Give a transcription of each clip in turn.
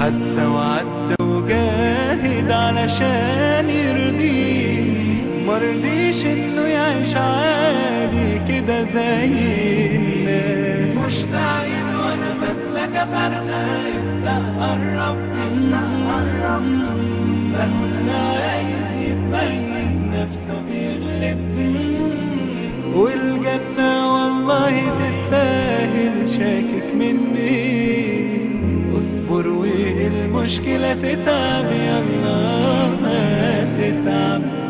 حتى وعدت وجاهد علشان يرضيه، مرضيش انه يعيش عادي كده زي الناس. مشتاق وانا مثلك فرقة، ابدأ قرب بقول عايز يبين نفسه بيغلب، والجنة والله تستاهل، شاكك مني اصبر والمشكلة تتعب، يلا ما تتعب.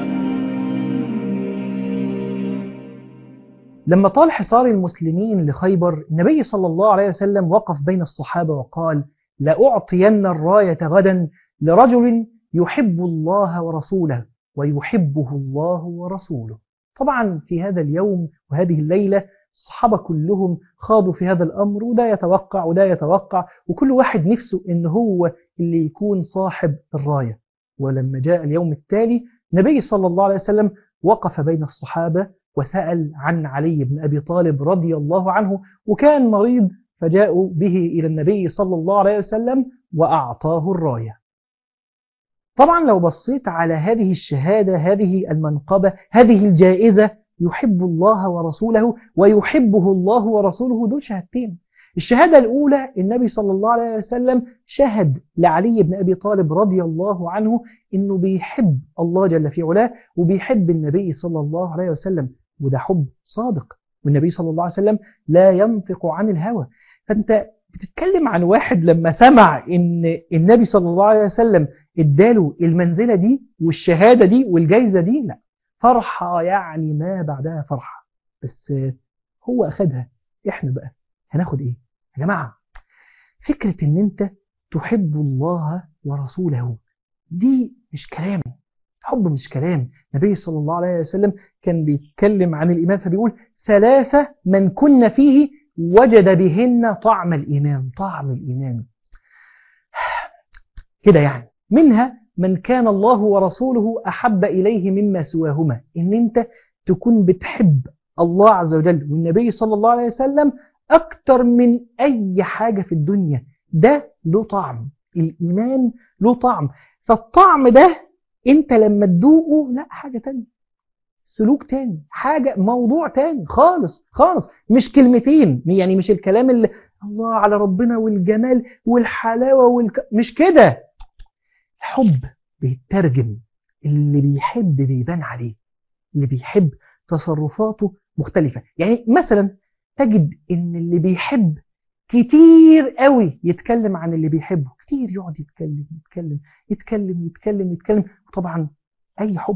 لما طال حصار المسلمين لخيبر، النبي صلى الله عليه وسلم وقف بين الصحابة وقال: لأعطين الراية غدا لرجل يحب الله ورسوله ويحبه الله ورسوله. طبعا في هذا اليوم وهذه الليلة الصحابة كلهم خاضوا في هذا الأمر، وده يتوقع وده يتوقع، وكل واحد نفسه إن هو اللي يكون صاحب الراية. ولما جاء اليوم التالي، النبي صلى الله عليه وسلم وقف بين الصحابة وسأل عن علي بن أبي طالب رضي الله عنه، وكان مريض فجاءوا به إلى النبي صلى الله عليه وسلم وأعطاه الراية. طبعا لو بصيت على هذه الشهادة، هذه المنقبة، هذه الجائزة، يحب الله ورسوله ويحبه الله ورسوله، دول شهادتين. الشهادة الأولى النبي صلى الله عليه وسلم شهد لعلي بن أبي طالب رضي الله عنه إنه بيحب الله جل في علاه وبيحب النبي صلى الله عليه وسلم، وده حب صادق، والنبي صلى الله عليه وسلم لا ينطق عن الهوى. فأنت بتتكلم عن واحد لما سمع إن النبي صلى الله عليه وسلم اداله المنزلة دي والشهادة دي والجايزة دي، لا فرحة يعني ما بعدها فرحة. بس هو أخدها، إحنا بقى هناخد إيه يا جماعة؟ فكرة إن أنت تحب الله ورسوله دي مش كلام، حب مش كلام. النبي صلى الله عليه وسلم كان بيتكلم عن الإيمان فبيقول: ثلاثة من كن فيه وجد بهن طعم الإيمان. طعم الإيمان كده يعني، منها من كان الله ورسوله أحب إليه مما سواهما، إن أنت تكون بتحب الله عز وجل والنبي صلى الله عليه وسلم أكتر من أي حاجة في الدنيا. ده له طعم، الإيمان له طعم. فالطعم ده أنت لما تدوقه لا حاجة تانية، سلوك تاني، حاجة موضوع تاني خالص خالص، مش كلمتين، يعني مش الكلام اللي الله على ربنا والجمال والحلاوة مش كده. الحب بيترجم، اللي بيحب بيبان عليه، اللي بيحب تصرفاته مختلفة. يعني مثلا تجد ان اللي بيحب كتير قوي يتكلم عن اللي بيحبه، كتير يقعد يتكلم يتكلم يتكلم يتكلم يتكلم. وطبعا اي حب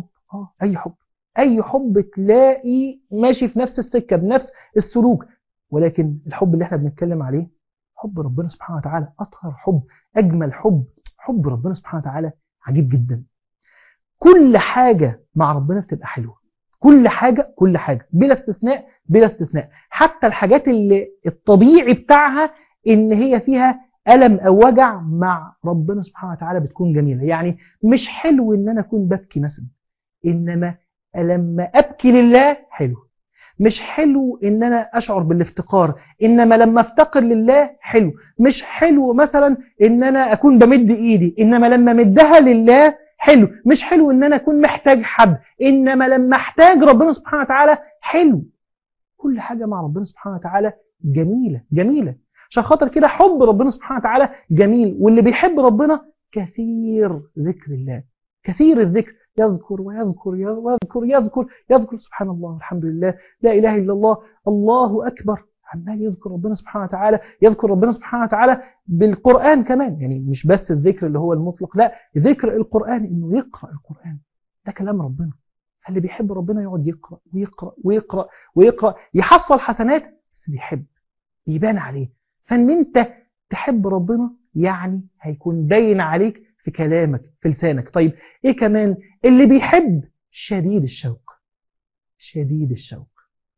اي حب تلاقي ماشي في نفس السكة بنفس السلوك، ولكن الحب اللي احنا بنتكلم عليه حب ربنا سبحانه وتعالى، اطهر حب، اجمل حب، حب ربنا سبحانه وتعالى عجيب جدا. كل حاجة مع ربنا بتبقى حلوة، كل حاجة بلا استثناء بلا استثناء، حتى الحاجات اللي الطبيعي بتاعها ان هي فيها ألم أو وجع، مع ربنا سبحانه وتعالى بتكون جميلة. يعني مش حلو ان انا اكون ببكي مثلا، انما لما ابكي لله حلو. مش حلو ان انا اشعر بالافتقار، انما لما افتقر لله حلو. مش حلو مثلا ان انا اكون بمد ايدي، انما لما مدها لله حلو. مش حلو ان انا اكون محتاج حد، انما لما احتاج ربنا سبحانه وتعالى حلو. كل حاجة مع ربنا سبحانه وتعالى جميلة جميلة. عشان خاطر كده حب ربنا سبحانه وتعالى جميل، واللي بيحب ربنا كثير ذكر الله، كثير الذكر، يذكر ويذكر ويذكر يذكر يذكر سبحان الله والحمد لله لا إله إلا الله الله أكبر، عمال يذكر ربنا سبحانه وتعالى، يذكر ربنا سبحانه وتعالى بالقرآن كمان. يعني مش بس الذكر اللي هو المطلق، لا، ذكر القرآن، إنه يقرأ القرآن، ده كلام ربنا. فاللي بيحب ربنا يقعد يقرأ ويقرأ ويقرأ ويقرأ، يحصل حسنات، بس بيحب، بيبان عليه. فان انت تحب ربنا يعني هيكون باين عليك في كلامك في لسانك. طيب ايه كمان؟ اللي بيحب شديد الشوق، شديد الشوق.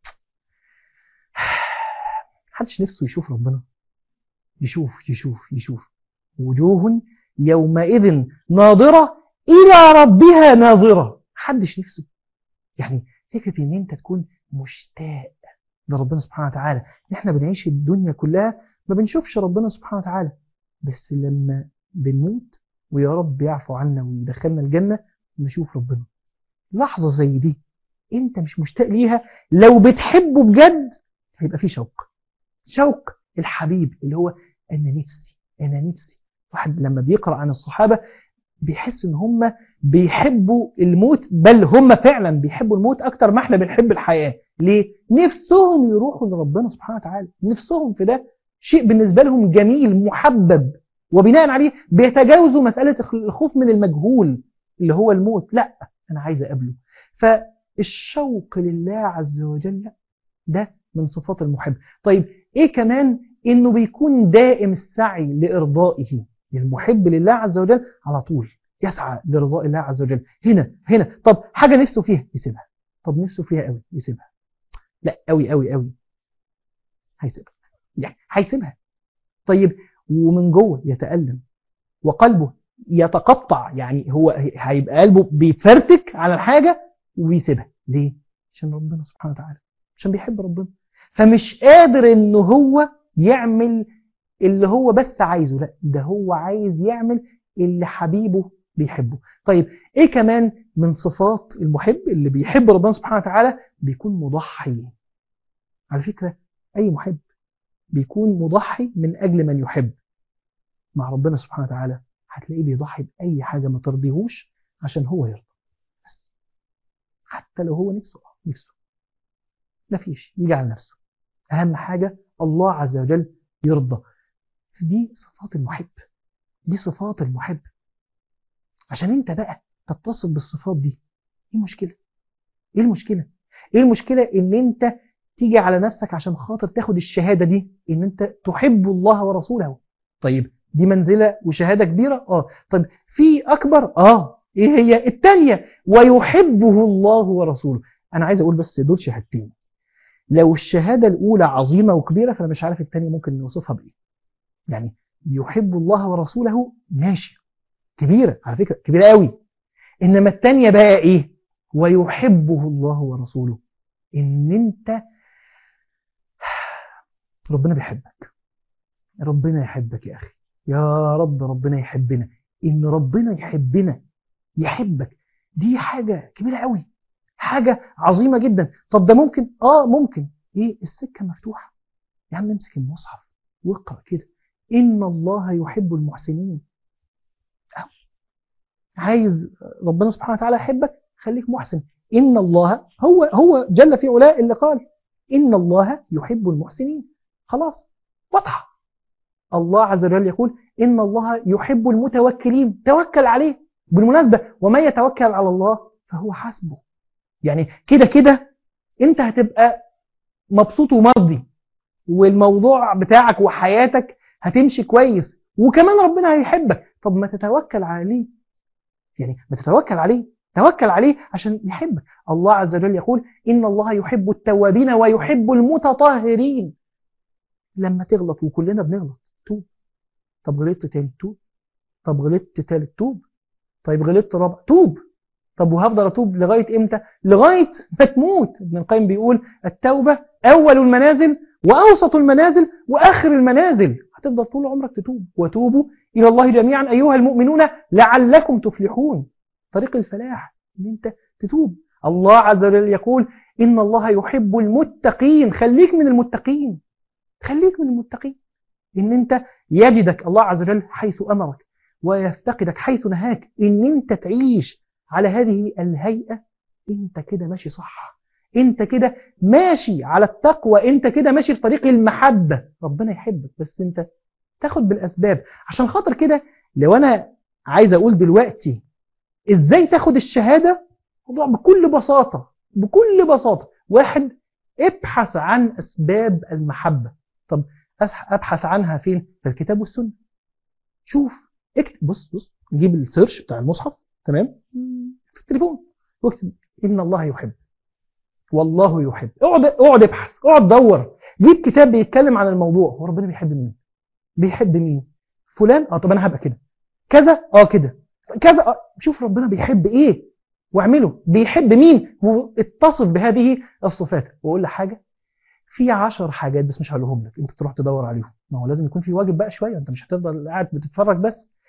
محدش نفسه يشوف ربنا؟ يشوف وجوه يومئذ ناظرة إلى ربها ناظرة. محدش نفسه. يعني فكرة ان انت تكون مشتاق لربنا سبحانه وتعالى. احنا بنعيش الدنيا كلها ما بنشوفش ربنا سبحانه وتعالى، بس لما بنموت ويا رب يعفو عنا ويدخلنا الجنة ونشوف ربنا. لحظة زي دي انت مش مشتاق ليها؟ لو بتحبه بجد هيبقى في شوق الحبيب اللي هو أنا نفسي. واحد لما بيقرأ عن الصحابة بيحس ان هم بيحبوا الموت، بل هم فعلا بيحبوا الموت اكتر ما احنا بنحب الحياة. ليه؟ نفسهم يروحوا لربنا سبحانه وتعالى، نفسهم في ده، شيء بالنسبة لهم جميل محبب، وبناء عليه بيتجاوزوا مسألة الخوف من المجهول اللي هو الموت. لا، انا عايز اقابله. فالشوق لله عز وجل ده من صفات المحب. طيب ايه كمان؟ انه بيكون دائم السعي لارضائه. المحب لله عز وجل على طول يسعى لرضاء الله عز وجل. هنا طب حاجة نفسه فيها يسيبها، طب نفسه فيها قوي يسيبها، لا قوي هيسيبها، يعني هيسيبها. طيب ومن جوه يتألم وقلبه يتقطع، يعني هو هيبقى قلبه بيفرتك على الحاجة ويسيبها. ليه؟ عشان ربنا سبحانه وتعالى، عشان بيحب ربنا، فمش قادر انه هو يعمل اللي هو بس عايزه، لا ده هو عايز يعمل اللي حبيبه بيحبه. طيب ايه كمان من صفات المحب اللي بيحب ربنا سبحانه وتعالى؟ بيكون مضحي. على فكرة اي محب بيكون مضحي من اجل من يحب. مع ربنا سبحانه وتعالى هتلاقيه بيضحي بأي حاجة ما ترضيهوش عشان هو يرضى، بس حتى لو هو نفسه مفيش، يجي على نفسه. أهم حاجة الله عز وجل يرضى. دي صفات المحب، دي صفات المحب. عشان انت بقى تتصل بالصفات دي، ايه المشكلة؟ ايه المشكلة؟ ايه المشكلة ان انت تيجي على نفسك عشان خاطر تاخد الشهادة دي ان انت تحب الله ورسوله؟ طيب دي منزلة وشهادة كبيرة. طيب في اكبر؟ ايه هي التانية؟ ويحبه الله ورسوله. انا عايز اقول بس دول شهادتين، لو الشهادة الاولى عظيمة وكبيرة فانا مش عارف التانية ممكن نوصفها بايه. يعني يحب الله ورسوله ماشي، كبيرة على فكرة، كبيرة قوي. انما التانية بقى ايه؟ ويحبه الله ورسوله، ان انت ربنا بيحبك، ربنا يحبك يا اخي، يا رب ربنا يحبنا. ان ربنا يحبنا يحبك دي حاجة كبيرة قوي، حاجة عظيمة جدا. طب ده ممكن؟ ممكن. ايه؟ السكة مفتوحة يا عم، امسك المصحف واقرأ كده، ان الله يحب المحسنين. عايز ربنا سبحانه وتعالى يحبك، خليك محسن. إن الله هو جل في علاه اللي قال إن الله يحب المحسنين. خلاص واضحة. الله عز وجل يقول إن الله يحب المتوكلين، توكل عليه. بالمناسبة وما يتوكل على الله فهو حسبه. يعني كده انت هتبقى مبسوط ومرضي، والموضوع بتاعك وحياتك هتمشي كويس، وكمان ربنا هيحبك. طب ما تتوكل عليه، يعني ما تتوكل عليه، توكل عليه عشان يحبك. الله عز وجل يقول إن الله يحب التوابين ويحب المتطهرين. لما تغلط، وكلنا بنغلط، توب. طب غلطت تاني، توب. طب غلطت تالت، توب. طيب غلطت رابع، توب. طب وهفضل أتوب لغاية إمتى؟ لغاية ما تموت. ابن القيم بيقول التوبة أول المنازل وأوسط المنازل وآخر المنازل. هتفضل طول عمرك تتوب. وتوبوا إلى الله جميعا أيها المؤمنون لعلكم تفلحون. طريق الفلاح إن أنت تتوب. الله عز وجل يقول إن الله يحب المتقين. خليك من المتقين، خليك من المتقين. إن أنت يجدك الله عز وجل حيث أمرك ويفتقدك حيث نهاك. إن أنت تعيش على هذه الهيئة، أنت كده ماشي صح، أنت كده ماشي على التقوى، أنت كده ماشي في طريق المحبة. ربنا يحبك بس أنت تاخد بالأسباب. عشان خاطر كده لو أنا عايز أقول دلوقتي إزاي تاخد الشهادة، موضوع بكل بساطة. واحد، ابحث عن أسباب المحبة. طب أبحث عنها فين؟ في الكتاب والسنة. شوف، اكتب، بص نجيب السيرش بتاع المصحف، تمام، في التليفون، واكتب إن الله يحب، والله يحب. اقعد ابحث، اقعد دور، جيب كتاب بيتكلم عن الموضوع. هو ربنا بيحب مين؟ بيحب مين؟ فلان؟ طب انا هبقى كده كذا، كده كذا. شوف ربنا بيحب ايه واعمله. بيحب مين واتصف بهذه الصفات. واقول لك حاجه، في 10 حاجات بس مش هقولهم لك، انت تروح تدور عليهم. ما هو لازم يكون في واجب بقى شويه، انت مش هتفضل قاعد بتتفرج بس.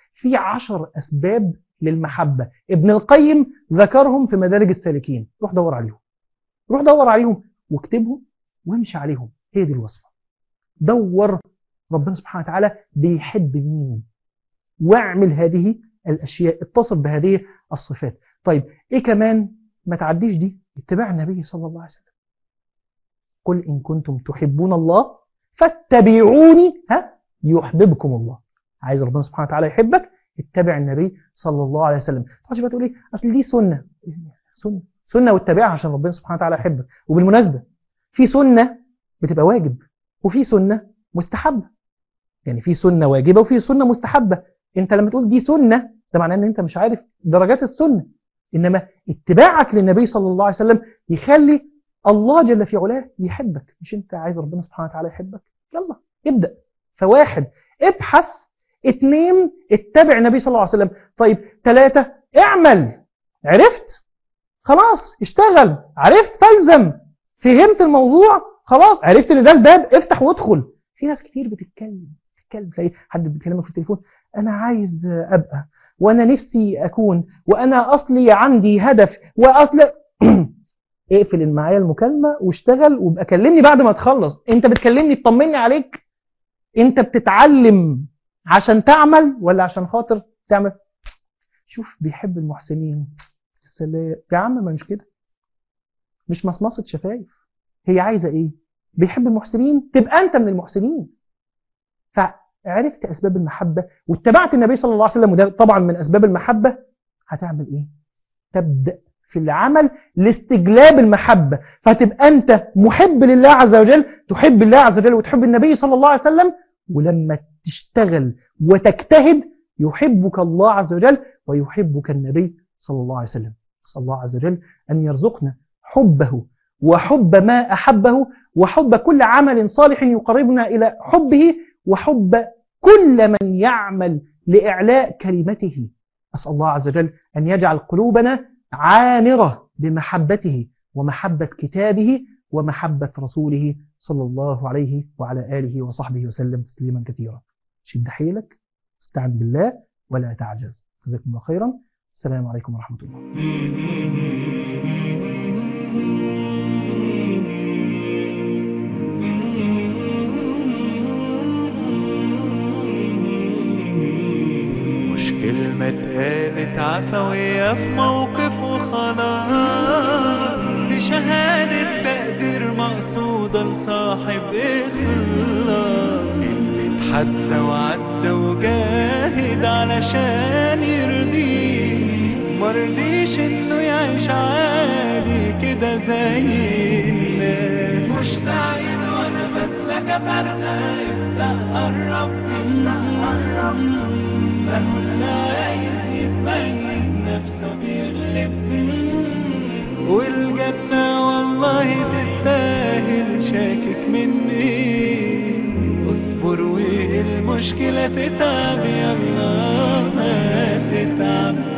في 10 أسباب للمحبة، ابن القيم ذكرهم في مدارج السالكين. روح دور عليهم، روح دور عليهم واكتبهم وامشي عليهم. هي دي الوصفة. دور ربنا سبحانه وتعالى بيحب مين، واعمل هذه الأشياء، اتصف بهذه الصفات. طيب إيه كمان؟ ما تعديش دي، اتباع النبي صلى الله عليه وسلم. قل إن كنتم تحبون الله فاتبعوني يحببكم الله. عايز ربنا سبحانه وتعالى يحبك، اتبع النبي صلى الله عليه وسلم. تقعدش بقى تقول ايه اصل دي سنه، سنه واتبعها عشان ربنا سبحانه وتعالى يحبك. وبالمناسبه في سنه بتبقى واجب وفي سنه مستحبه، يعني في سنه واجبه وفي سنه مستحبه. انت لما تقول دي سنه ده معناه ان انت مش عارف درجات السنه، انما اتباعك للنبي صلى الله عليه وسلم يخلي الله جل في علاه يحبك. مش انت عايز ربنا سبحانه وتعالى يحبك؟ يلا ابدأ. فواحد، ابحث. 2، اتبع النبي صلى الله عليه وسلم. طيب 3، اعمل. عرفت؟ خلاص اشتغل. عرفت؟ فالزم. فهمت الموضوع؟ خلاص عرفت ان ده الباب، افتح وادخل. في ناس كتير بتتكلم تلاقي حد بيكلمك في التليفون، انا عايز ابقى، وانا نفسي اكون، وانا اصلي عندي هدف، واصل اقفل معايا المكالمة واشتغل وابقى كلمني بعد ما تخلص. انت بتكلمني تطمني عليك؟ انت بتتعلم عشان تعمل ولا عشان خاطر تعمل؟ شوف بيحب المحسنين. سلام يا عم، ما مش كده، مش مصمصة شفايف. هي عايزة ايه؟ بيحب المحسنين، تبقى انت من المحسنين. فعرفت اسباب المحبة واتبعت النبي صلى الله عليه وسلم، وده طبعا من اسباب المحبة. هتعمل ايه؟ تبدأ في العمل لاستجلاب المحبة، فتبقى أنت محب لله عز وجل، تحب الله عز وجل وتحب النبي صلى الله عليه وسلم. ولما تشتغل وتجتهد يحبك الله عز وجل ويحبك النبي صلى الله عليه وسلم. نسأل الله عز وجل أن يرزقنا حبه وحب ما أحبه وحب كل عمل صالح يقربنا إلى حبه وحب كل من يعمل لإعلاء كلمته. أسأل الله عز وجل أن يجعل قلوبنا عامرة بمحبته ومحبة كتابه ومحبة رسوله صلى الله عليه وعلى آله وصحبه وسلم تسليما كثيرا. شد حيلك، استعن بالله ولا تعجز. جزاكم الله خيرا. السلام عليكم ورحمة الله. كلمة اتقالت عفوية في موقف وخلاص، بشهادة تقدير مقصودة لصاحب إخلاص، اللي اتحدى وعدى وجاهد علشان يرضيه، مرضيش إنه يعيش عادي كده زي الناس. مشتاقين وأنا بسلك فرقة، ابدأ قرب يبين نفسه بيغلب، والجنة والله تستاهل. شاكك مني؟ اصبر والمشكلة تتعب، يلا ما تتعب.